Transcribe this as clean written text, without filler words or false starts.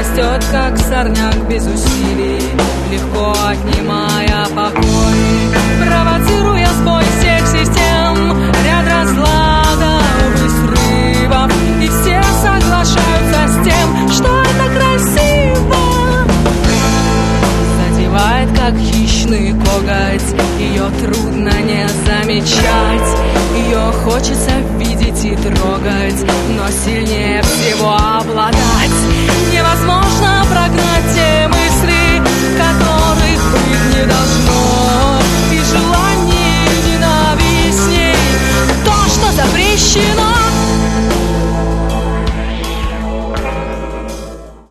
растет, как сорняк без усилий, легко отнимая покой, провоцируя сбой всех систем, ряд разлада, область срывов, и все соглашаются с тем, что это красиво. Задевает, как хищный коготь, ее трудно не замечать, ее хочется видеть и трогать, но сильнее всего обладать. Невозможно прогнать тему